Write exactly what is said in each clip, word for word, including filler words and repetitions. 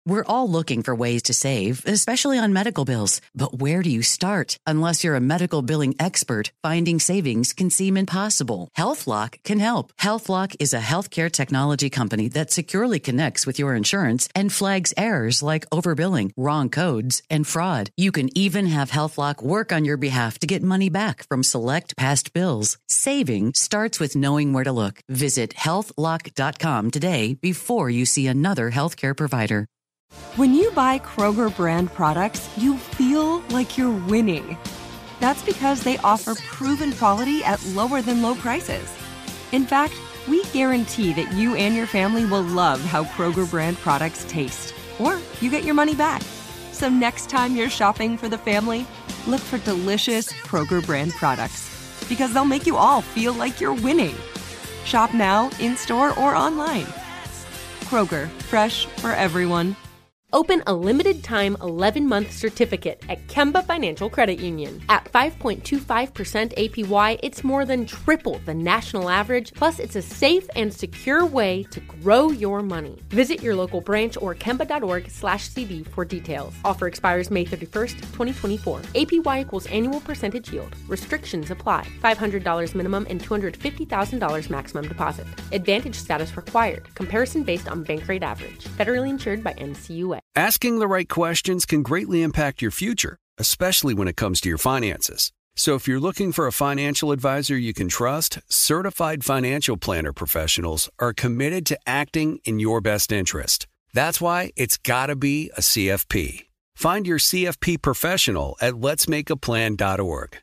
We're all looking for ways to save, especially on medical bills. But where do you start? Unless you're a medical billing expert, finding savings can seem impossible. HealthLock can help. HealthLock is a healthcare technology company that securely connects with your insurance and flags errors like overbilling, wrong codes, and fraud. You can even have HealthLock work on your behalf to get money back from select past bills. Saving starts with knowing where to look. Visit health lock dot com today before you see another healthcare provider. When you buy Kroger brand products, you feel like you're winning. That's because they offer proven quality at lower than low prices. In fact, we guarantee that you and your family will love how Kroger brand products taste, or you get your money back. So next time you're shopping for the family, look for delicious Kroger brand products, because they'll make you all feel like you're winning. Shop now, in-store, or online. Kroger, fresh for everyone. Open a limited-time eleven-month certificate at Kemba Financial Credit Union. At five point two five percent A P Y, it's more than triple the national average, plus it's a safe and secure way to grow your money. Visit your local branch or kemba.org slash CD for details. Offer expires May thirty-first, twenty twenty-four. A P Y equals annual percentage yield. Restrictions apply. five hundred dollars minimum and two hundred fifty thousand dollars maximum deposit. Advantage status required. Comparison based on bank rate average. Federally insured by N C U A. Asking the right questions can greatly impact your future, especially when it comes to your finances. So if you're looking for a financial advisor you can trust, certified financial planner professionals are committed to acting in your best interest. That's why it's got to be a C F P. Find your C F P professional at lets make a plan dot org.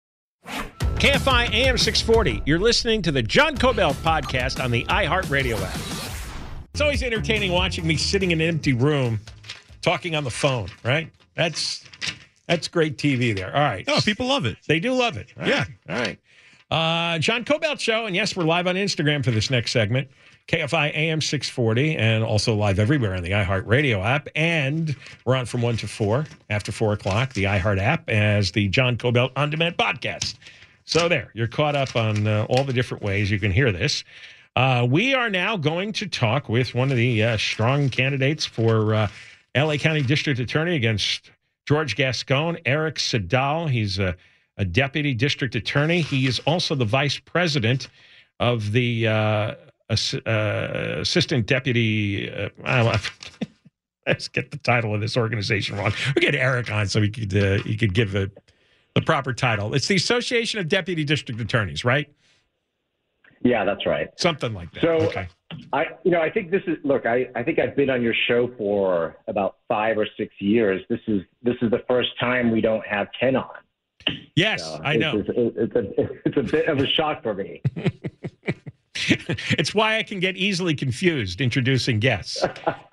K F I A M six forty. You're listening to the John Kobylt podcast on the iHeartRadio app. It's always entertaining watching me sitting in an empty room talking on the phone, right? That's that's great T V there. All right. Oh, people love it. They do love it. All yeah. Right. All right. Uh, John Kobylt Show. And yes, we're live on Instagram for this next segment. K F I A M six forty, and also live everywhere on the iHeartRadio app. And we're on from one to four, after four o'clock, the iHeart app, as the John Kobylt On Demand podcast. So there, you're caught up on uh, all the different ways you can hear this. Uh, we are now going to talk with one of the uh, strong candidates for uh, L A County District Attorney against George Gascon, Eric Sedal. He's a, a deputy district attorney. He is also the vice president of the uh, ass, uh, assistant deputy. Uh, I don't know. Let's get the title of this organization wrong. We'll get Eric on so he could uh, he could give the the proper title. It's the Association of Deputy District Attorneys, right? Yeah, that's right. Something like that. So, okay. I, you know, I think this is. Look, I, I think I've been on your show for about five or six years. This is this is the first time we don't have Ken on. Yes, so I know. It's, it's, it's a it's a bit of a shock for me. It's why I can get easily confused introducing guests.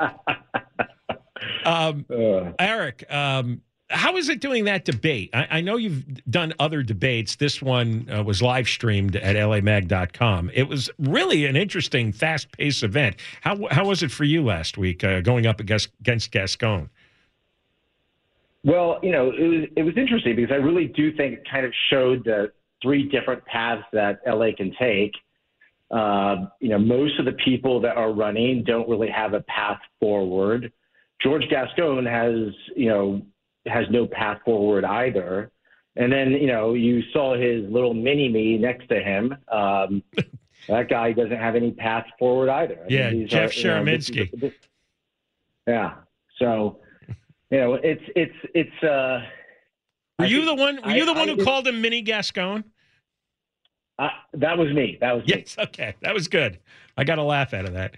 um, uh. Eric. Um, How is it doing that debate? I, I know you've done other debates. This one uh, was live streamed at L A mag dot com. It was really an interesting, fast-paced event. How how was it for you last week, uh, going up against, against Gascon? Well, you know, it was it was interesting because I really do think it kind of showed the three different paths that L A can take. Uh, you know, most of the people that are running don't really have a path forward. George Gascon has, you know, has no path forward either. And then, you know, you saw his little mini-me next to him. Um, that guy doesn't have any path forward either. I yeah, mean, Jeff are, you know, Shereminsky. this, this, yeah. So, you know, it's, it's, it's, uh, were I you think, the one, were you the I, one I, who called him Mini Gascon? Uh, that was me. That was yes. me. Okay. That was good. I got a laugh out of that.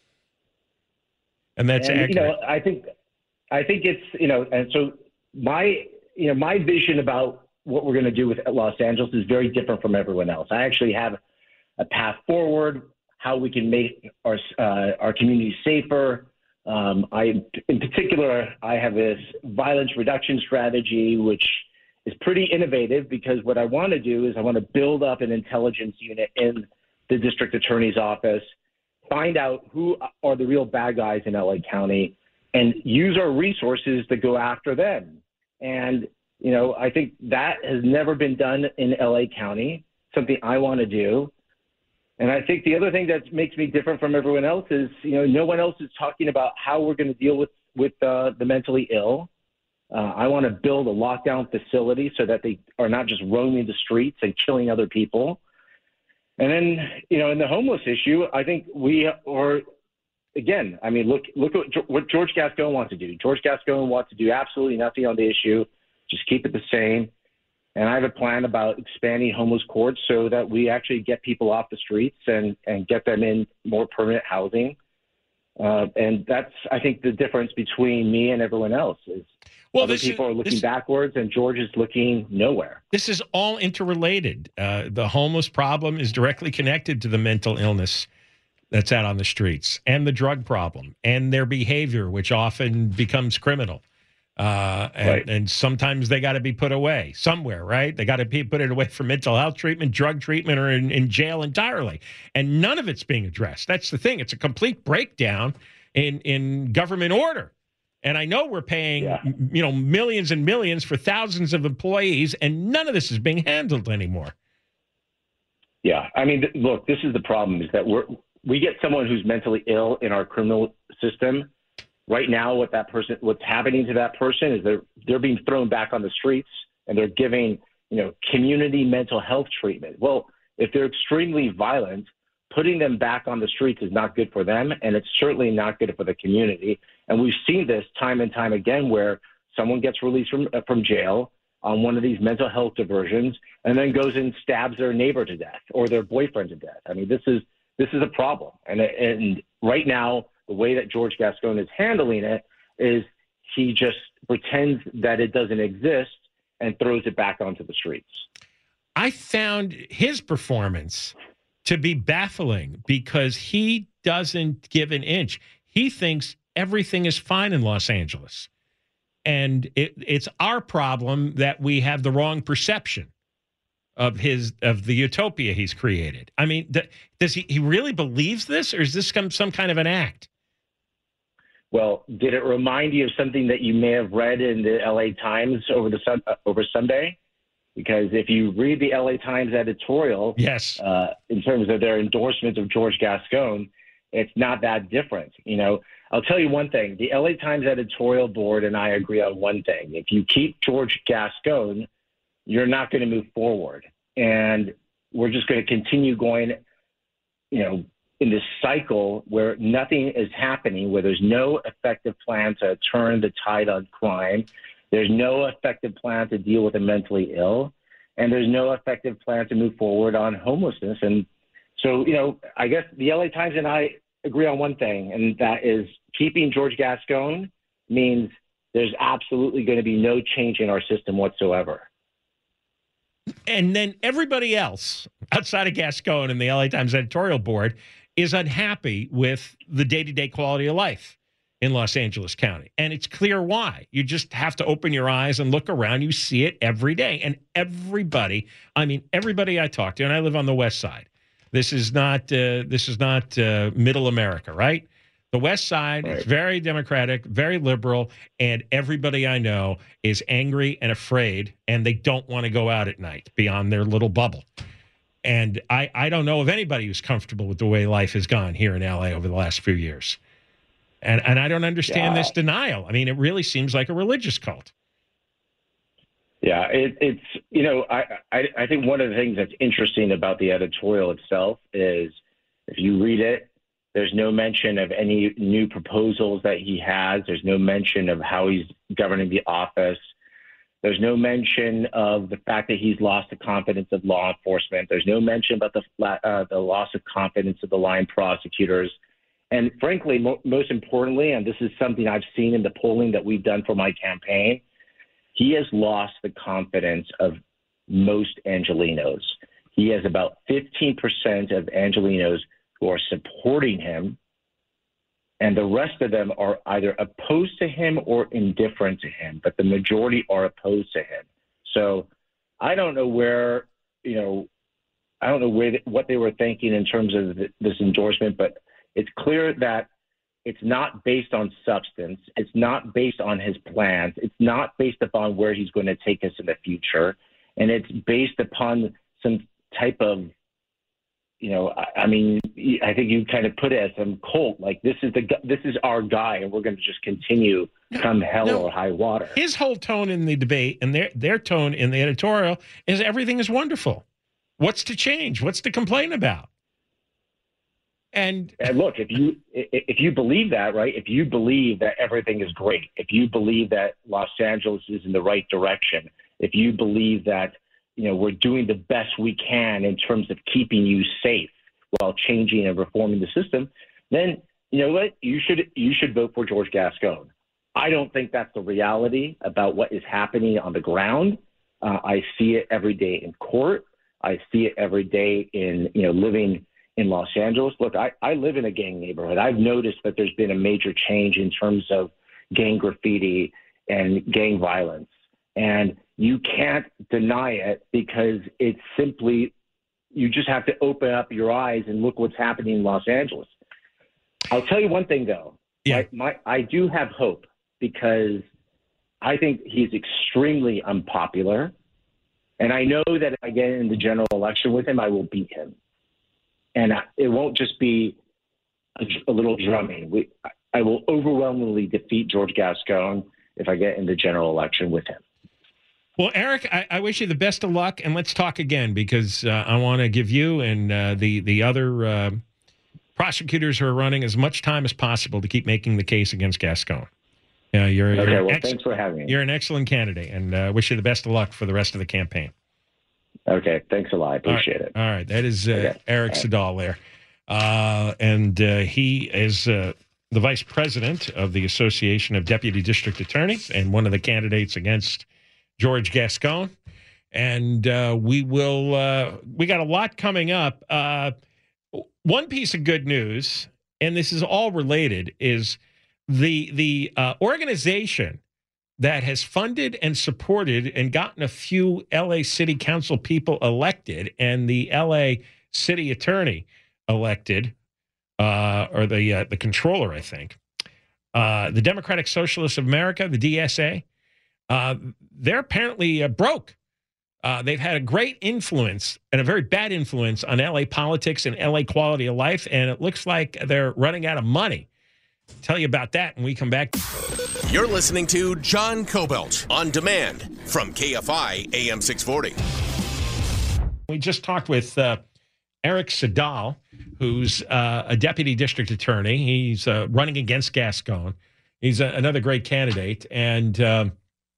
And that's and, accurate. You know, I think, I think it's, you know, and so my, you know, my vision about what we're going to do with Los Angeles is very different from everyone else. I actually have a path forward, how we can make our, uh, our community safer. Um, I, in particular, I have this violence reduction strategy, which is pretty innovative because what I want to do is I want to build up an intelligence unit in the district attorney's office, find out who are the real bad guys in L A County, and use our resources to go after them. And, you know, I think that has never been done in L A County, something I want to do. And I think the other thing that makes me different from everyone else is, you know, no one else is talking about how we're going to deal with with uh, the mentally ill. Uh, I want to build a lockdown facility so that they are not just roaming the streets and killing other people. And then, you know, in the homeless issue, I think we are, again, I mean, look look at what George Gascon wants to do. George Gascon wants to do absolutely nothing on the issue, just keep it the same. And I have a plan about expanding homeless courts so that we actually get people off the streets and, and get them in more permanent housing. Uh, and that's, I think, the difference between me and everyone else is well, other this people is, are looking this, backwards and George is looking nowhere. This is all interrelated. Uh, the homeless problem is directly connected to the mental illness that's out on the streets and the drug problem and their behavior, which often becomes criminal. Uh, and, right. and sometimes they got to be put away somewhere, right? They got to be put it away for mental health treatment, drug treatment, or in, in jail entirely. And none of it's being addressed. That's the thing. It's a complete breakdown in, in government order. And I know we're paying, yeah. you know, millions and millions for thousands of employees, and none of this is being handled anymore. Yeah. I mean, th- look, this is the problem is that we're, we get someone who's mentally ill in our criminal system. Right now, what that person, what's happening to that person is they're they're being thrown back on the streets and they're giving, you know, community mental health treatment. Well, if they're extremely violent, putting them back on the streets is not good for them, and it's certainly not good for the community. And we've seen this time and time again, where someone gets released from uh, from jail on one of these mental health diversions, and then goes and stabs their neighbor to death or their boyfriend to death. I mean, this is this is a problem, and and right now, the way that George Gascon is handling it is he just pretends that it doesn't exist and throws it back onto the streets. I found his performance to be baffling because he doesn't give an inch. He thinks everything is fine in Los Angeles. And it, it's our problem that we have the wrong perception of his of the utopia he's created. I mean, th- does he, he really believes this, or is this some, some kind of an act? Well, did it remind you of something that you may have read in the L A Times over the uh, over Sunday? Because if you read the L A Times editorial, yes, uh, in terms of their endorsement of George Gascon, it's not that different. You know, I'll tell you one thing: the L A Times editorial board and I agree on one thing: if you keep George Gascon, you're not going to move forward, and we're just going to continue going, you know, in this cycle where nothing is happening, where there's no effective plan to turn the tide on crime, there's no effective plan to deal with the mentally ill, and there's no effective plan to move forward on homelessness. And so, you know, I guess the L A Times and I agree on one thing, and that is keeping George Gascon means there's absolutely going to be no change in our system whatsoever. And then everybody else outside of Gascon and the L A Times editorial board is unhappy with the day-to-day quality of life in Los Angeles County. And it's clear why. You just have to open your eyes and look around. You see it every day. And everybody, I mean, everybody I talk to, and I live on the West Side. This is not uh, this is not uh, middle America, right? The West Side right. is very Democratic, very liberal, and everybody I know is angry and afraid, and they don't want to go out at night beyond their little bubble. And I, I don't know of anybody who's comfortable with the way life has gone here in L A over the last few years. And and I don't understand yeah. this denial. I mean, it really seems like a religious cult. Yeah, it, it's, you know, I, I, I think one of the things that's interesting about the editorial itself is if you read it, there's no mention of any new proposals that he has. There's no mention of how he's governing the office. There's no mention of the fact that he's lost the confidence of law enforcement. There's no mention about the uh, the loss of confidence of the line prosecutors. And frankly, mo- most importantly, and this is something I've seen in the polling that we've done for my campaign, he has lost the confidence of most Angelenos. He has about fifteen percent of Angelenos who are supporting him, and the rest of them are either opposed to him or indifferent to him, but the majority are opposed to him. So I don't know where, you know, I don't know where what they were thinking in terms of this endorsement, but it's clear that it's not based on substance. It's not based on his plans. It's not based upon where he's going to take us in the future. And it's based upon some type of, you know, I, I mean, I think you kind of put it as some cult, like this is the this is our guy, and we're going to just continue come hell no. or high water. His whole tone in the debate and their their tone in the editorial is everything is wonderful. What's to change? What's to complain about? And, and look, if you if you believe that, right? If you believe that everything is great, if you believe that Los Angeles is in the right direction, if you believe that, you know, we're doing the best we can in terms of keeping you safe while changing and reforming the system, then you know what? You should you should vote for George Gascon. I don't think that's the reality about what is happening on the ground. Uh, I see it every day in court. I see it every day in, you know, living in Los Angeles. Look, I, I live in a gang neighborhood. I've noticed that there's been a major change in terms of gang graffiti and gang violence. And you can't deny it because it's simply, you just have to open up your eyes and look what's happening in Los Angeles. I'll tell you one thing, though. Yeah. My, my, I do have hope because I think he's extremely unpopular. And I know that if I get in the general election with him, I will beat him. And it won't just be a, a little drumming. We, I will overwhelmingly defeat George Gascon if I get in the general election with him. Well, Eric, I, I wish you the best of luck, and let's talk again because uh, I want to give you and uh, the the other uh, prosecutors who are running as much time as possible to keep making the case against Gascon. Uh, you're, okay, you're well, ex- thanks for having me. You're an excellent candidate, and uh, wish you the best of luck for the rest of the campaign. Okay, thanks a lot. I appreciate All right. it. All right, that is uh, okay. Eric right. Siddall there, uh, and uh, he is uh, the vice president of the Association of Deputy District Attorneys and one of the candidates against George Gascon. And uh, we will. Uh, we got a lot coming up. Uh, one piece of good news, and this is all related, is the the uh, organization that has funded and supported and gotten a few L A City Council people elected and the L A City Attorney elected, uh, or the uh, the controller, I think. Uh, the Democratic Socialists of America, the D S A, uh, they're apparently uh, broke. Uh, they've had a great influence and a very bad influence on L A politics and L A quality of life, and it looks like they're running out of money. Tell you about that when we come back. You're listening to John Cobelt on demand from K F I A M six forty. We just talked with uh, Eric Siddall, who's uh, a deputy district attorney. He's uh, running against Gascon. He's a, another great candidate. And um,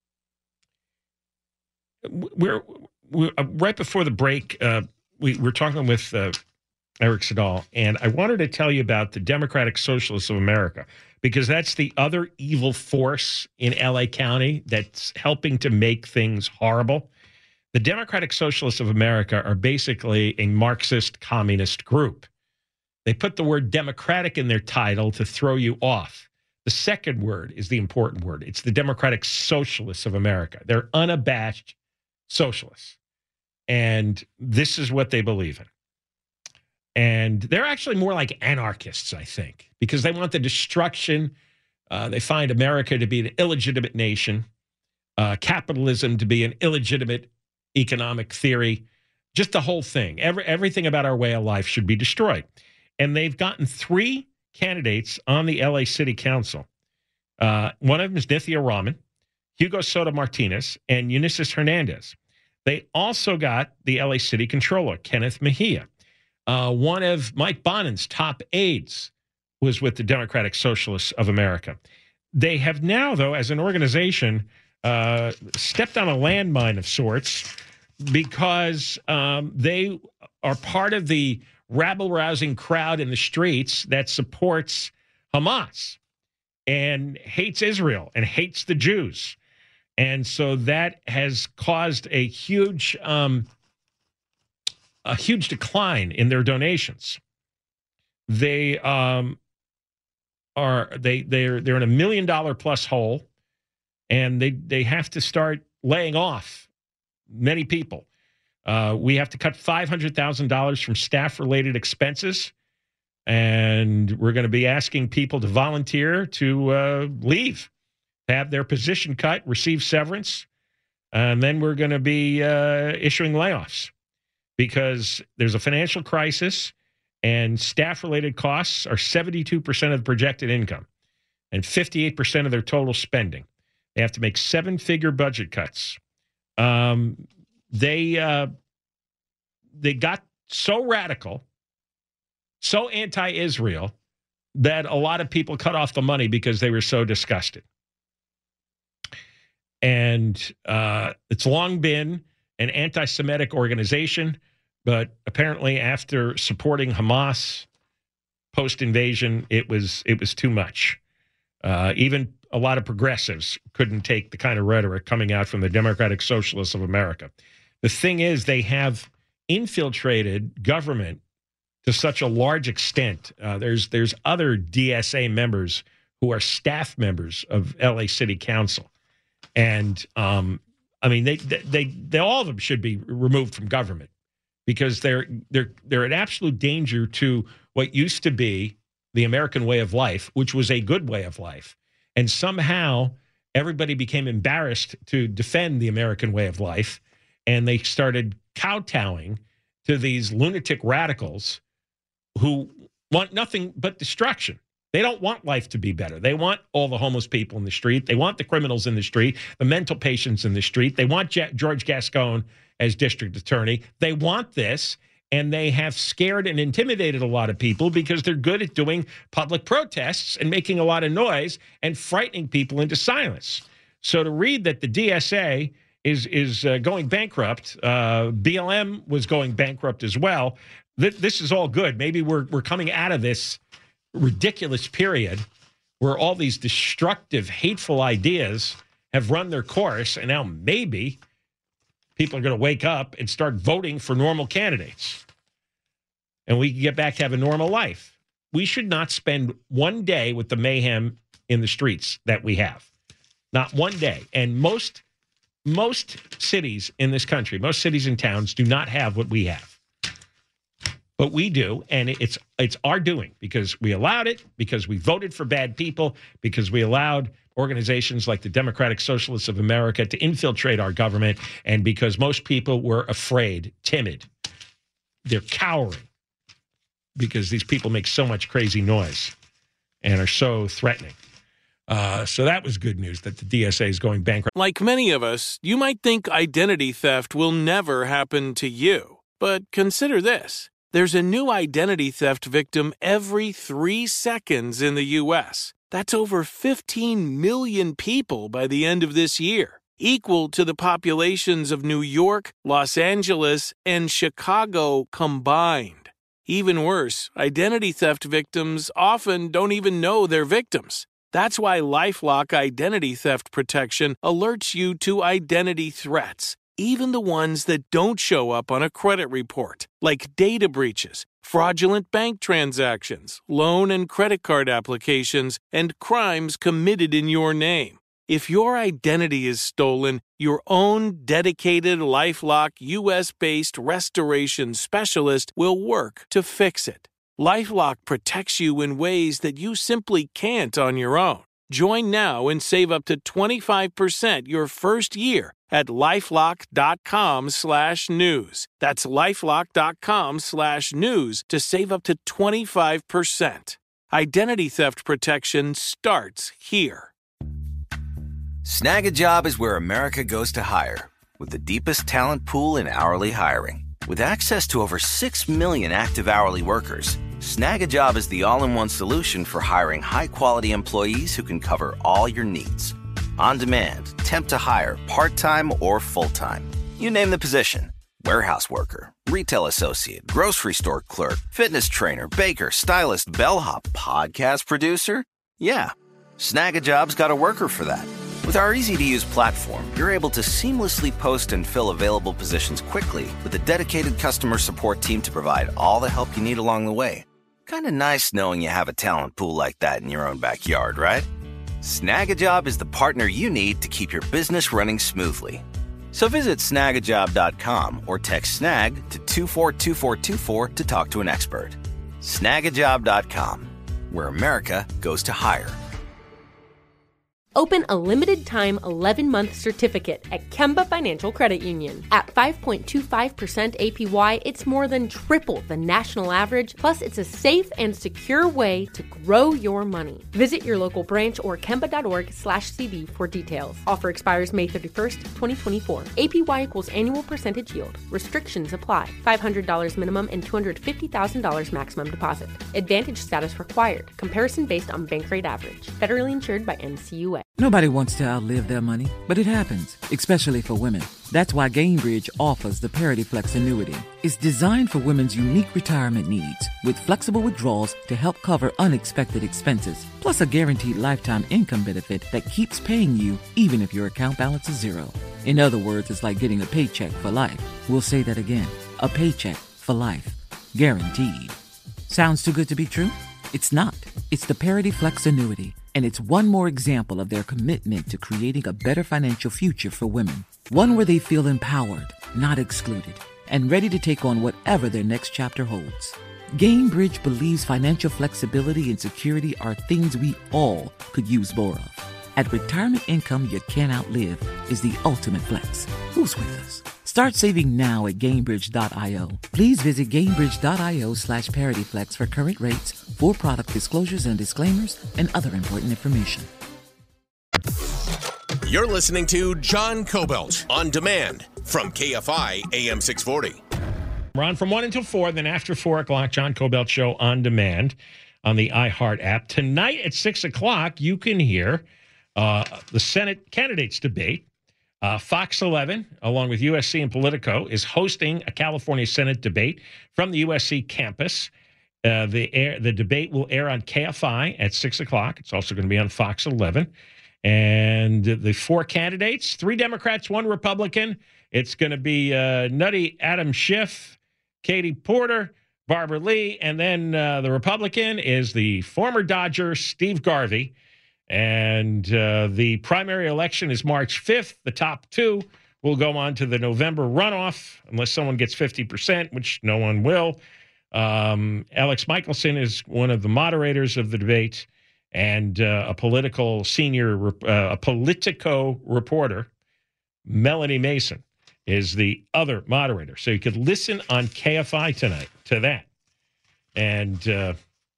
we're, we're uh, right before the break, uh, we were talking with uh, Eric Siddall, and I wanted to tell you about the Democratic Socialists of America, because that's the other evil force in L A County that's helping to make things horrible. The Democratic Socialists of America are basically a Marxist communist group. They put the word Democratic in their title to throw you off. The second word is the important word. It's the Democratic Socialists of America. They're unabashed socialists. And this is what they believe in. And they're actually more like anarchists, I think, because they want the destruction. Uh, they find America to be an illegitimate nation, uh, capitalism to be an illegitimate economic theory, just the whole thing. Every, everything about our way of life should be destroyed. And they've gotten three candidates on the L A City Council. Uh, one of them is Nithya Raman, Hugo Soto Martinez, and Eunices Hernandez. They also got the L A City Controller, Kenneth Mejia. Uh, one of Mike Bonin's top aides was with the Democratic Socialists of America. They have now, though, as an organization, uh, stepped on a landmine of sorts because um, they are part of the rabble-rousing crowd in the streets that supports Hamas and hates Israel and hates the Jews. And so that has caused a huge... Um, a huge decline in their donations. They um, are they they're they're in a million dollar plus hole, and they they have to start laying off many people. Uh, we have to cut five hundred thousand dollars from staff related expenses, and we're going to be asking people to volunteer to uh, leave, have their position cut, receive severance, and then we're going to be uh, issuing layoffs. because there's a financial crisis and staff-related costs are seventy-two percent of the projected income and fifty-eight percent of their total spending. They have to make seven-figure budget cuts. Um, they uh, they got so radical, so anti-Israel, that a lot of people cut off the money because they were so disgusted. And uh, it's long been an anti-Semitic organization, but apparently after supporting Hamas post-invasion, it was it was too much. Uh, even a lot of progressives couldn't take the kind of rhetoric coming out from the Democratic Socialists of America. The thing is, they have infiltrated government to such a large extent. Uh, there's there's other D S A members who are staff members of L A City Council, and um, I mean they, they they all of them should be removed from government because they're they're they're an absolute danger to what used to be the American way of life, which was a good way of life, and somehow everybody became embarrassed to defend the American way of life, and they started kowtowing to these lunatic radicals who want nothing but destruction. They don't want life to be better. They want all the homeless people in the street. They want the criminals in the street, the mental patients in the street. They want J- George Gascon as district attorney. They want this, and they have scared and intimidated a lot of people because they're good at doing public protests and making a lot of noise and frightening people into silence. So to read that the D S A is is uh, going bankrupt, uh, B L M was going bankrupt as well. Th- this is all good. Maybe we're we're coming out of this ridiculous period where all these destructive, hateful ideas have run their course, and now maybe people are going to wake up and start voting for normal candidates, and we can get back to have a normal life. We should not spend one day with the mayhem in the streets that we have. Not one day. And most most cities in this country, most cities and towns do not have what we have. But we do, and it's it's our doing because we allowed it, because we voted for bad people, because we allowed organizations like the Democratic Socialists of America to infiltrate our government, and because most people were afraid, timid. They're cowering because these people make so much crazy noise and are so threatening. Uh, so that was good news that the D S A is going bankrupt. Like many of us, you might think identity theft will never happen to you. But consider this. There's a new identity theft victim every three seconds in the U S. That's over fifteen million people by the end of this year, equal to the populations of New York, Los Angeles, and Chicago combined. Even worse, identity theft victims often don't even know they're victims. That's why LifeLock Identity Theft Protection alerts you to identity threats, even the ones that don't show up on a credit report, like data breaches, fraudulent bank transactions, loan and credit card applications, and crimes committed in your name. If your identity is stolen, your own dedicated LifeLock U S-based restoration specialist will work to fix it. LifeLock protects you in ways that you simply can't on your own. Join now and save up to twenty-five percent your first year at LifeLock.com slash news. That's LifeLock.com slash news to save up to twenty-five percent. Identity theft protection starts here. Snag a Job is where America goes to hire, with the deepest talent pool in hourly hiring. With access to over six million active hourly workers, Snag a Job is the all-in-one solution for hiring high-quality employees who can cover all your needs. On demand, temp to hire, part-time or full-time. You name the position. Warehouse worker, retail associate, grocery store clerk, fitness trainer, baker, stylist, bellhop, podcast producer. Yeah, Snag a Job's got a worker for that. With our easy-to-use platform, you're able to seamlessly post and fill available positions quickly with a dedicated customer support team to provide all the help you need along the way. Kind of nice knowing you have a talent pool like that in your own backyard, right? Snag a Job is the partner you need to keep your business running smoothly. So visit snag a job dot com or text snag to two four two four two four to talk to an expert. snag a job dot com, where America goes to hire. Open a limited-time eleven-month certificate at Kemba Financial Credit Union. At five point two five percent A P Y, it's more than triple the national average, plus it's a safe and secure way to grow your money. Visit your local branch or kemba.org slash CD for details. Offer expires May thirty-first, twenty twenty-four. A P Y equals annual percentage yield. Restrictions apply. five hundred dollars minimum and two hundred fifty thousand dollars maximum deposit. Advantage status required. Comparison based on bank rate average. Federally insured by N C U A. Nobody wants to outlive their money, but it happens, especially for women. That's why Gainbridge offers the Parity Flex annuity. It's designed for women's unique retirement needs, with flexible withdrawals to help cover unexpected expenses, plus a guaranteed lifetime income benefit that keeps paying you even if your account balance is zero. In other words, it's like getting a paycheck for life. We'll say that again. A paycheck for life. Guaranteed. Sounds too good to be true? It's not. It's the Parity Flex annuity, and it's one more example of their commitment to creating a better financial future for women. One where they feel empowered, not excluded, and ready to take on whatever their next chapter holds. Gainbridge believes financial flexibility and security are things we all could use more of. At retirement income you can't outlive is the ultimate flex. Who's with us? Start saving now at Gainbridge dot io. Please visit Gainbridge dot io slash ParityFlex for current rates, for product disclosures and disclaimers, and other important information. You're listening to John Cobelt on demand from K F I A M six forty. We're on from one until four, then after four o'clock, John Cobelt Show on demand on the iHeart app. Tonight at six o'clock, you can hear uh, the Senate candidates debate. Uh, Fox eleven, along with U S C and Politico, is hosting a California Senate debate from the U S C campus. Uh, the air, the debate will air on K F I at six o'clock. It's also going to be on Fox eleven. And the four candidates, three Democrats, one Republican. It's going to be uh, Nutty Adam Schiff, Katie Porter, Barbara Lee, and then uh, the Republican is the former Dodger, Steve Garvey. And uh, the primary election is March fifth. The top two will go on to the November runoff, unless someone gets fifty percent, which no one will. Um, Alex Michelson is one of the moderators of the debate, and uh, a political senior, uh, a Politico reporter, Melanie Mason, is the other moderator. So you could listen on K F I tonight to that. And uh,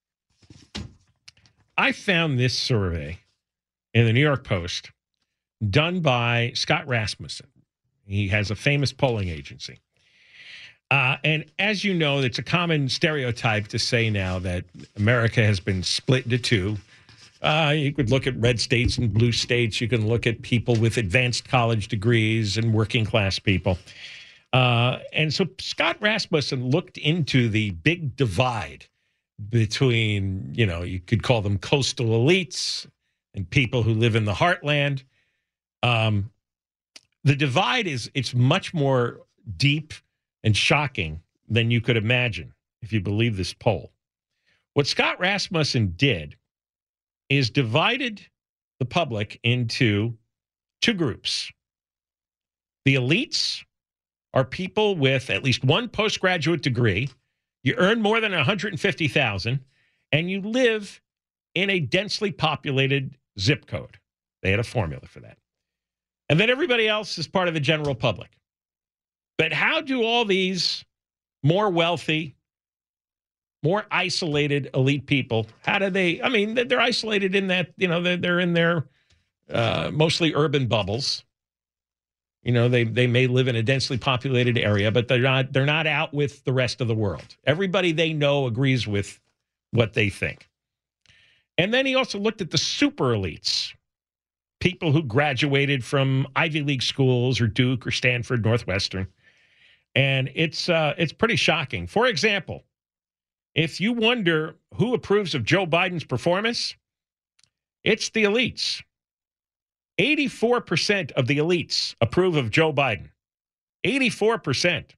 I found this survey in the New York Post done by Scott Rasmussen. He has a famous polling agency. Uh, and as you know, it's a common stereotype to say now that America has been split into two. Uh, you could look at red states and blue states. You can look at people with advanced college degrees and working class people. Uh, and so Scott Rasmussen looked into the big divide between, you know, you could call them coastal elites and people who live in the heartland. Um, the divide is, it's much more deep and shocking than you could imagine if you believe this poll. What Scott Rasmussen did is divided the public into two groups. The elites are people with at least one postgraduate degree. You earn more than one hundred fifty thousand dollars, and you live in a densely populated zip code. They had a formula for that. And then everybody else is part of the general public. But how do all these more wealthy, more isolated elite people, how do they, I mean, they're isolated in that, you know, they're, they're in their uh, mostly urban bubbles. You know, they they may live in a densely populated area, but they're not they're not out with the rest of the world. Everybody they know agrees with what they think. And then he also looked at the super elites, people who graduated from Ivy League schools or Duke or Stanford, Northwestern. And it's uh, it's pretty shocking. For example, if you wonder who approves of Joe Biden's performance, it's the elites. eighty-four percent of the elites approve of Joe Biden. eighty-four percent.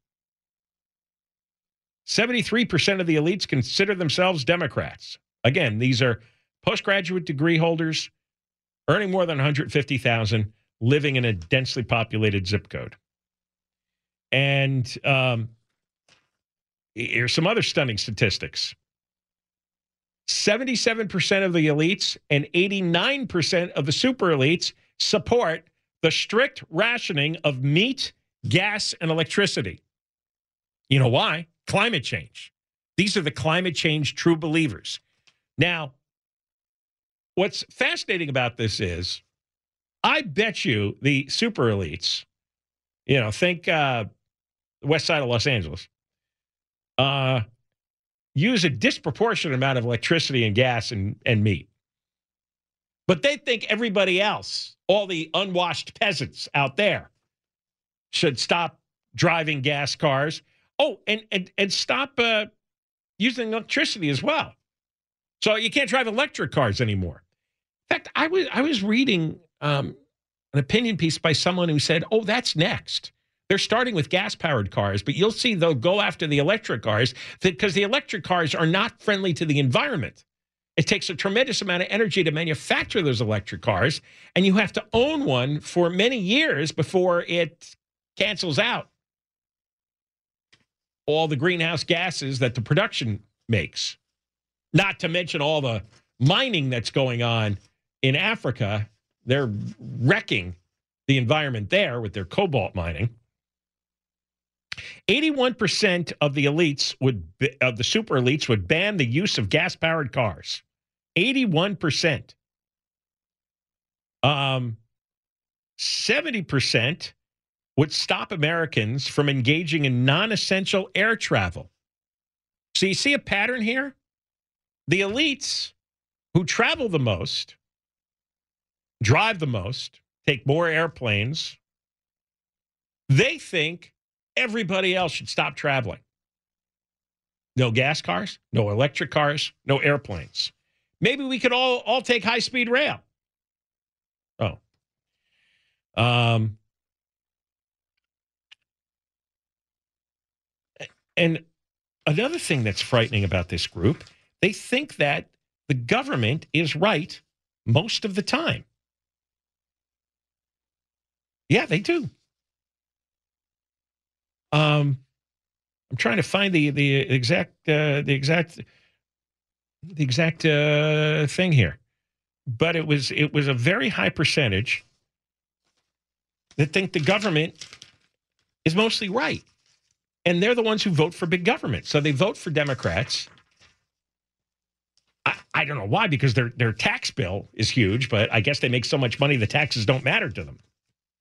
seventy-three percent of the elites consider themselves Democrats. Again, these are postgraduate degree holders earning more than one hundred fifty thousand dollars, living in a densely populated zip code. And um, here's some other stunning statistics. seventy-seven percent of the elites and eighty-nine percent of the super elites support the strict rationing of meat, gas, and electricity. You know why? Climate change. These are the climate change true believers. Now, what's fascinating about this is, I bet you the super elites, you know, think uh, the west side of Los Angeles, uh, use a disproportionate amount of electricity and gas and, and meat. But they think everybody else, all the unwashed peasants out there, should stop driving gas cars. Oh, and and, and stop uh, using electricity as well. So you can't drive electric cars anymore. In fact, I was I was reading um, an opinion piece by someone who said, oh, that's next. They're starting with gas-powered cars, but you'll see they'll go after the electric cars because the electric cars are not friendly to the environment. It takes a tremendous amount of energy to manufacture those electric cars, and you have to own one for many years before it cancels out all the greenhouse gases that the production makes. Not to mention all the mining that's going on in Africa. They're wrecking the environment there with their cobalt mining. eighty-one percent of the elites would, of the super elites would ban the use of gas-powered cars. eighty-one percent. Um, seventy percent would stop Americans from engaging in non-essential air travel. So you see a pattern here? The elites who travel the most, drive the most, take more airplanes, they think everybody else should stop traveling. No gas cars, no electric cars, no airplanes. Maybe we could all, all take high-speed rail. Oh. Um, and another thing that's frightening about this group, they think that the government is right most of the time. Yeah, they do. Um, I'm trying to find the the exact uh, the exact the exact uh, thing here, but it was it was a very high percentage that think the government is mostly right, and they're the ones who vote for big government. So they vote for Democrats. I, I don't know why, because their their tax bill is huge, but I guess they make so much money the taxes don't matter to them.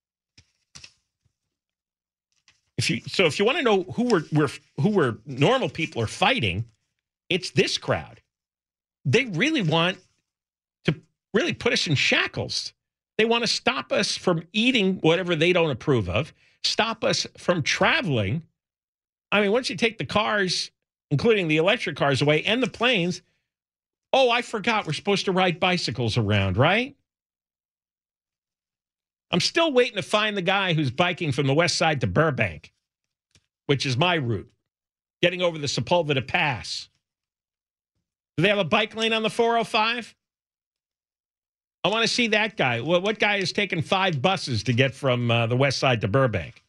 If you, so if you want to know who we're, we're who we're normal people are fighting, it's this crowd. They really want to really put us in shackles. They want to stop us from eating whatever they don't approve of, stop us from traveling. I mean, once you take the cars, including the electric cars away and the planes, oh, I forgot we're supposed to ride bicycles around, right? I'm still waiting to find the guy who's biking from the west side to Burbank, which is my route, getting over the Sepulveda Pass. Do they have a bike lane on the four oh five? I want to see that guy. Well, what guy is taking five buses to get from uh, the west side to Burbank?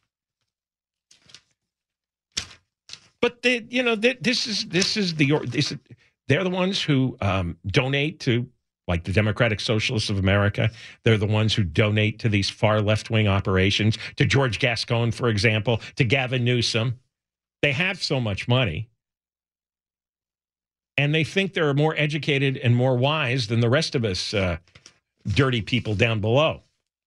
But they, you know, they, this is this is the this is, they're the ones who um, donate to, like the Democratic Socialists of America. They're the ones who donate to these far left-wing operations, to George Gascon, for example, to Gavin Newsom. They have so much money, and they think they're more educated and more wise than the rest of us uh, dirty people down below.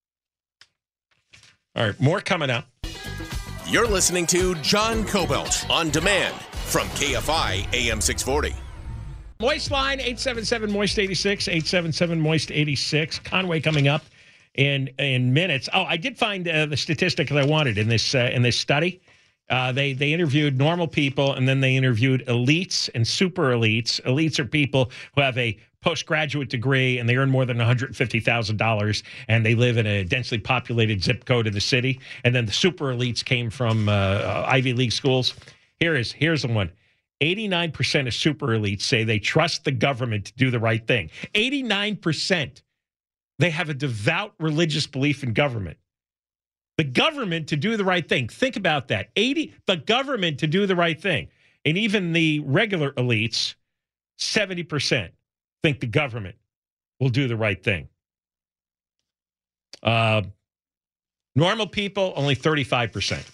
All right, more coming up. You're listening to John Cobelt on demand from K F I A M six forty. Moist line, eight seven seven, moist eighty-six, eight seven seven, moist eighty-six. Conway coming up in in minutes. Oh, I did find uh, the statistic that I wanted in this uh, in this study. Uh, they they interviewed normal people, and then they interviewed elites and super elites. Elites are people who have a postgraduate degree, and they earn more than one hundred fifty thousand dollars, and they live in a densely populated zip code of the city. And then the super elites came from uh, Ivy League schools. Here is here's the one. eighty-nine percent of super elites say they trust the government to do the right thing. eighty-nine percent. They have a devout religious belief in government. The government to do the right thing. Think about that. eighty the government to do the right thing. And even the regular elites, seventy percent. think the government will do the right thing. Uh, normal people, only thirty-five percent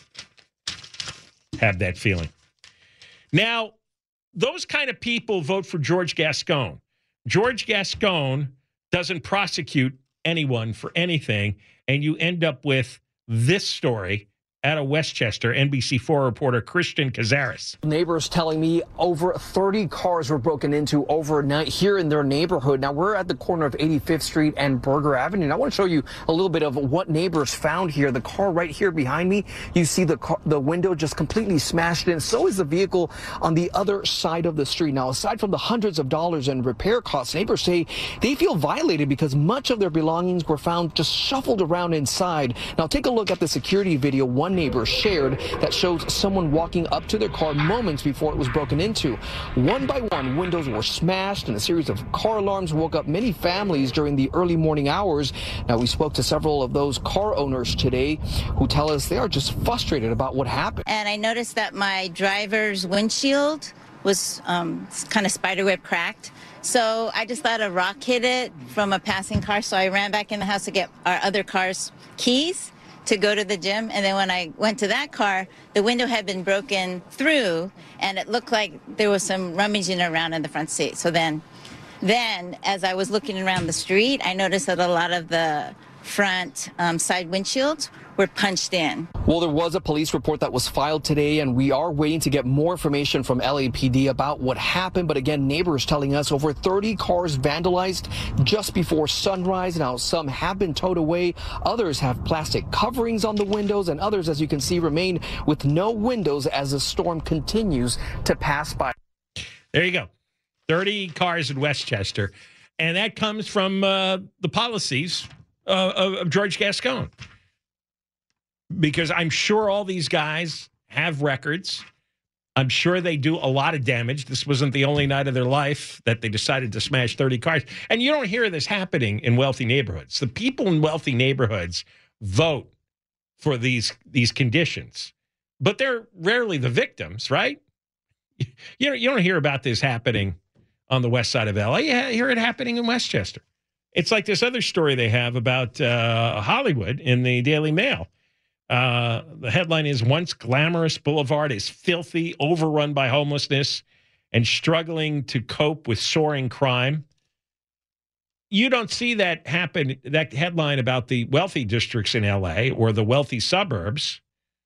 have that feeling. Now, those kind of people vote for George Gascon. George Gascon doesn't prosecute anyone for anything, and you end up with this story out of Westchester. N B C four reporter Christian Cazares. Neighbors telling me over thirty cars were broken into overnight here in their neighborhood. Now, we're at the corner of eighty-fifth Street and Berger Avenue. And I want to show you a little bit of what neighbors found here. The car right here behind me, you see the car, the window just completely smashed in. So is the vehicle on the other side of the street. Now, aside from the hundreds of dollars in repair costs, neighbors say they feel violated because much of their belongings were found just shuffled around inside. Now, take a look at the security video one neighbor shared that shows someone walking up to their car moments before it was broken into. One by one, windows were smashed and a series of car alarms woke up many families during the early morning hours. Now, we spoke to several of those car owners today who tell us they are just frustrated about what happened. And I noticed that my driver's windshield was um, kind of spiderweb cracked. So I just thought a rock hit it from a passing car. So I ran back in the house to get our other car's keys to go to the gym. And then when I went to that car, the window had been broken through and it looked like there was some rummaging around in the front seat. So then, then as I was looking around the street, I noticed that a lot of the front um, side windshields were punched in. Well, there was a police report that was filed today, and we are waiting to get more information from L A P D about what happened. But again, neighbors telling us over thirty cars vandalized just before sunrise. Now, some have been towed away. Others have plastic coverings on the windows, and others, as you can see, remain with no windows as the storm continues to pass by. There you go. thirty cars in Westchester. And that comes from uh, the policies uh, of, of George Gascon. Because I'm sure all these guys have records. I'm sure they do a lot of damage. This wasn't the only night of their life that they decided to smash thirty cars. And you don't hear this happening in wealthy neighborhoods. The people in wealthy neighborhoods vote for these, these conditions. But they're rarely the victims, right? You don't, you don't hear about this happening on the west side of L A. You hear it happening in Westchester. It's like this other story they have about uh, Hollywood in the Daily Mail. Uh, the headline is, once glamorous Boulevard is filthy, overrun by homelessness, and struggling to cope with soaring crime. You don't see that happen, that headline about the wealthy districts in L A or the wealthy suburbs.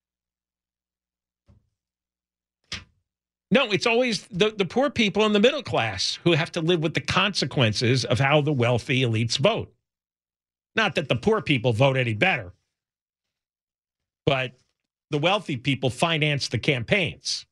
No, it's always the, the poor people in the middle class who have to live with the consequences of how the wealthy elites vote. Not that the poor people vote any better. But the wealthy people finance the campaigns.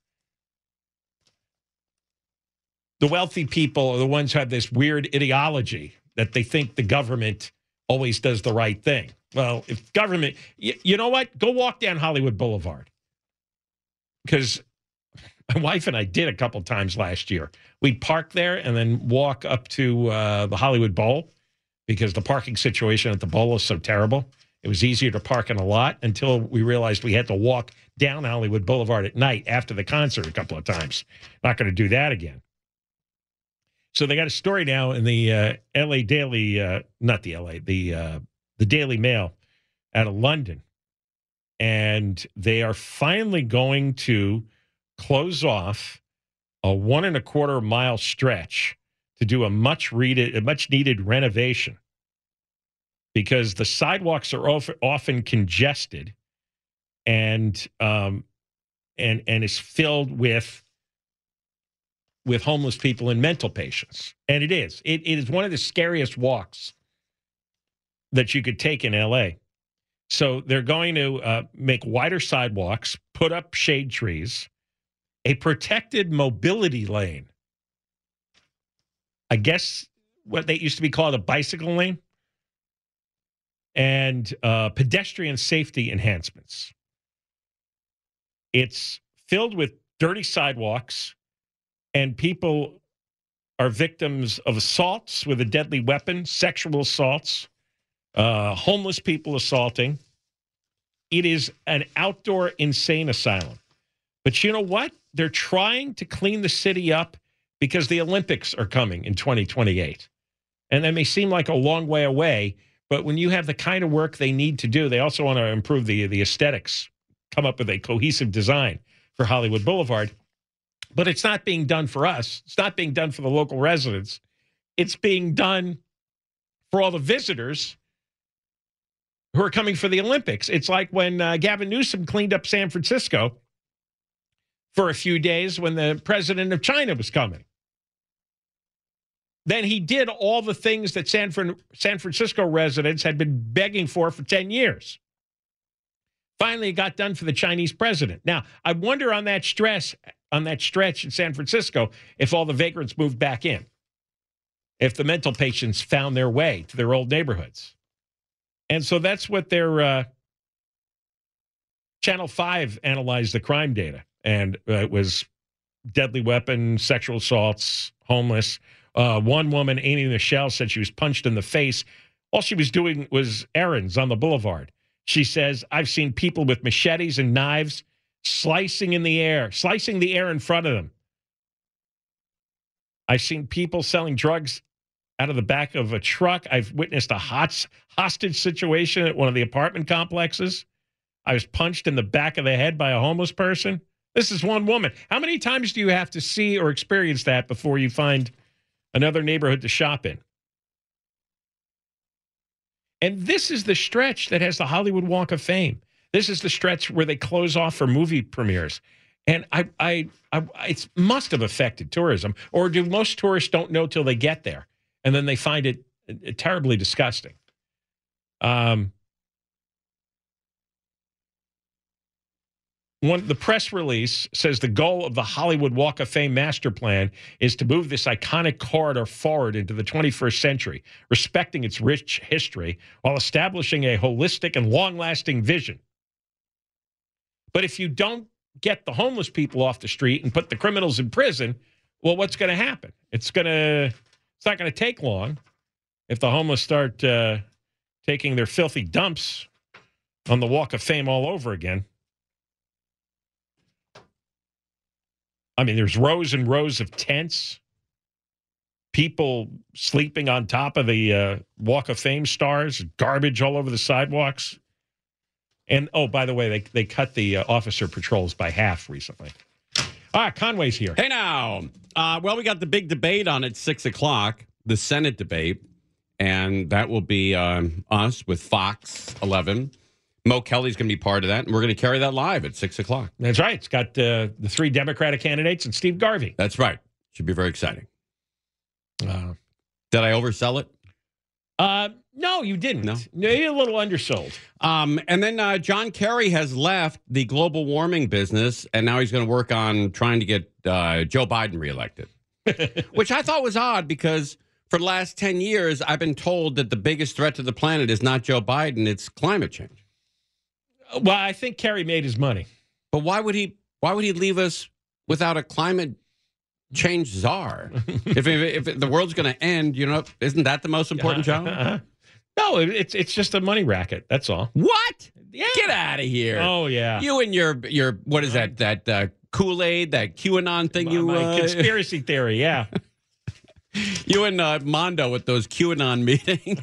The wealthy people are the ones who have this weird ideology that they think the government always does the right thing. Well, if government, you, you know what? Go walk down Hollywood Boulevard. Because my wife and I did a couple times last year. We'd park there and then walk up to uh, the Hollywood Bowl because the parking situation at the Bowl is so terrible. It was easier to park in a lot until we realized we had to walk down Hollywood Boulevard at night after the concert a couple of times. Not going to do that again. So they got a story now in the uh, L A Daily, uh, not the L A, the uh, the Daily Mail out of London. And they are finally going to close off a one and a quarter mile stretch to do a much needed, a much needed renovation. Because the sidewalks are often congested and um, and and is filled with with homeless people and mental patients. And it is. It, it is one of the scariest walks that you could take in L A. So they're going to uh, make wider sidewalks, put up shade trees, a protected mobility lane. I guess what they used to be called a bicycle lane. And uh, pedestrian safety enhancements. It's filled with dirty sidewalks, and people are victims of assaults with a deadly weapon, sexual assaults, uh, homeless people assaulting. It is an outdoor insane asylum. But you know what? They're trying to clean the city up because the Olympics are coming in twenty twenty-eight. And that may seem like a long way away, but when you have the kind of work they need to do, they also want to improve the, the aesthetics, come up with a cohesive design for Hollywood Boulevard. But it's not being done for us. It's not being done for the local residents. It's being done for all the visitors who are coming for the Olympics. It's like when uh, Gavin Newsom cleaned up San Francisco for a few days when the president of China was coming. Then he did all the things that San, Fran- San Francisco residents had been begging for for ten years. Finally, it got done for the Chinese president. Now, I wonder on that stress, on that stretch in San Francisco, if all the vagrants moved back in, if the mental patients found their way to their old neighborhoods. And so that's what their uh, Channel five analyzed the crime data, and uh, it was deadly weapon, sexual assaults, homeless. Uh, one woman, Amy Michelle, said she was punched in the face. All she was doing was errands on the boulevard. She says, I've seen people with machetes and knives slicing in the air, slicing the air in front of them. I've seen people selling drugs out of the back of a truck. I've witnessed a hot, hostage situation at one of the apartment complexes. I was punched in the back of the head by a homeless person. This is one woman. How many times do you have to see or experience that before you find another neighborhood to shop in? And this is the stretch that has the Hollywood Walk of Fame. This is the stretch where they close off for movie premieres. And I, I, I, it must have affected tourism. Or do most tourists don't know till they get there, and then they find it, it terribly disgusting? Um, One, the press release says the goal of the Hollywood Walk of Fame master plan is to move this iconic corridor forward into the twenty-first century, respecting its rich history while establishing a holistic and long-lasting vision. But if you don't get the homeless people off the street and put the criminals in prison, well, what's going to happen? It's going to, it's not going to take long if the homeless start uh, taking their filthy dumps on the Walk of Fame all over again. I mean, there's rows and rows of tents, people sleeping on top of the uh, Walk of Fame stars, garbage all over the sidewalks. And, oh, by the way, they, they cut the uh, officer patrols by half recently. All right, Conway's here. Hey, now. Uh, well, we got the big debate on at six o'clock, the Senate debate, and that will be um, us with Fox eleven. Mo Kelly's going to be part of that, and we're going to carry that live at six o'clock. That's right. It's got uh, the three Democratic candidates and Steve Garvey. That's right. Should be very exciting. Uh, Did I oversell it? Uh, no, you didn't. No? no you're a little undersold. Um, and then uh, John Kerry has left the global warming business, and now he's going to work on trying to get uh, Joe Biden reelected, which I thought was odd because for the last ten years, I've been told that the biggest threat to the planet is not Joe Biden, it's climate change. Well, I think Kerry made his money. But why would he why would he leave us without a climate change czar? if, if, if the world's going to end, you know, isn't that the most important uh, job? Uh, no, it's it's just a money racket. That's all. What? Yeah. Get out of here. Oh, yeah. You and your, your what is that, that uh, Kool-Aid, that QAnon thing? My, you my uh, conspiracy theory, yeah. You and uh, Mondo with those QAnon meetings.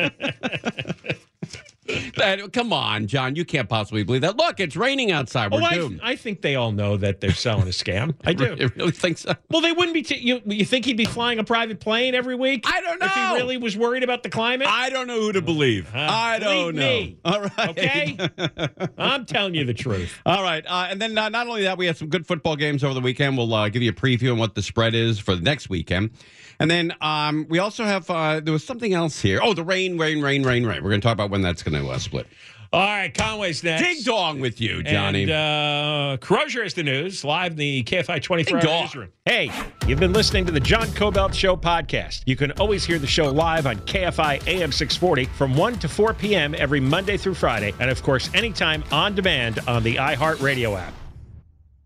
That, come on, John. You can't possibly believe that. Look, it's raining outside. We're oh, doomed. I, I think they all know that they're selling a scam. I do. You really think so? Well, they wouldn't be. T- you, you think he'd be flying a private plane every week? I don't know. If he really was worried about the climate? I don't know who to believe. Uh, I don't believe know. Me. All right. Okay? I'm telling you the truth. All right. Uh, and then uh, not only that, we had some good football games over the weekend. We'll uh, give you a preview on what the spread is for the next weekend. And then um, we also have, uh, there was something else here. Oh, the rain, rain, rain, rain, rain. We're going to talk about when that's going to uh, split. All right, Conway's next. Ding dong with you, Johnny. And uh, Crozier is the news, live in the K F I twenty-four hour newsroom. Hey, you've been listening to the John Cobelt Show podcast. You can always hear the show live on K F I A M six forty from one to four p.m. every Monday through Friday. And, of course, anytime on demand on the iHeartRadio app.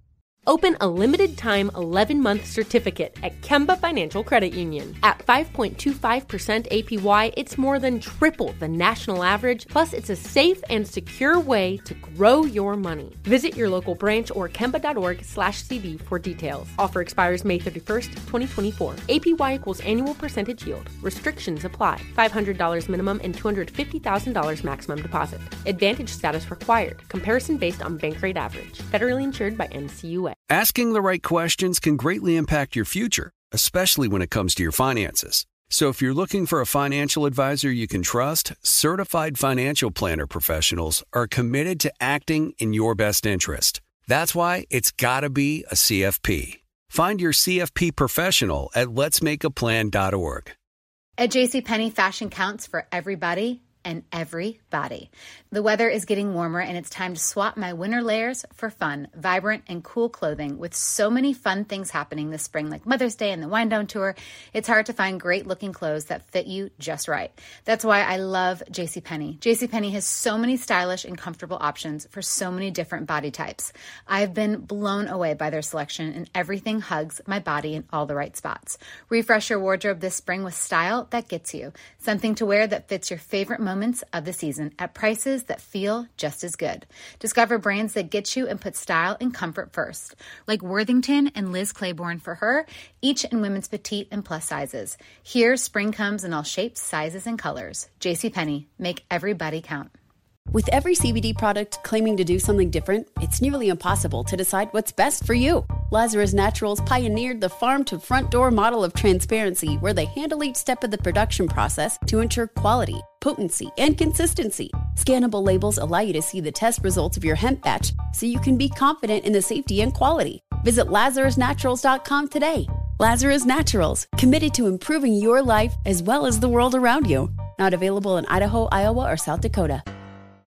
Open a limited-time eleven-month certificate at Kemba Financial Credit Union. At five point two five percent A P Y, it's more than triple the national average, plus it's a safe and secure way to grow your money. Visit your local branch or kemba.org slash CD for details. Offer expires May thirty-first, twenty twenty-four. A P Y equals annual percentage yield. Restrictions apply. five hundred dollars minimum and two hundred fifty thousand dollars maximum deposit. Advantage status required. Comparison based on bank rate average. Federally insured by N C U A. Asking the right questions can greatly impact your future, especially when it comes to your finances. So if you're looking for a financial advisor you can trust, certified financial planner professionals are committed to acting in your best interest. That's why it's got to be a C F P. Find your C F P professional at lets make a plan dot org. At JCPenney, fashion counts for everybody and everybody. The weather is getting warmer and it's time to swap my winter layers for fun, vibrant, and cool clothing. With so many fun things happening this spring, like Mother's Day and the Wind Down Tour, it's hard to find great looking clothes that fit you just right. That's why I love JCPenney. JCPenney has so many stylish and comfortable options for so many different body types. I've been blown away by their selection, and everything hugs my body in all the right spots. Refresh your wardrobe this spring with style that gets you. Something to wear that fits your favorite moments of the season at prices that feel just as good. Discover brands that get you and put style and comfort first, like Worthington and Liz Claiborne for her, each in women's petite and plus sizes. Here, spring comes in all shapes, sizes, and colors. JCPenney, make everybody count. With every C B D product claiming to do something different, it's nearly impossible to decide what's best for you. Lazarus Naturals pioneered the farm-to-front-door model of transparency, where they handle each step of the production process to ensure quality, potency, and consistency. Scannable labels allow you to see the test results of your hemp batch, so you can be confident in the safety and quality. Visit lazarus naturals dot com today. Lazarus Naturals, committed to improving your life as well as the world around you. Not available in Idaho, Iowa, or South Dakota.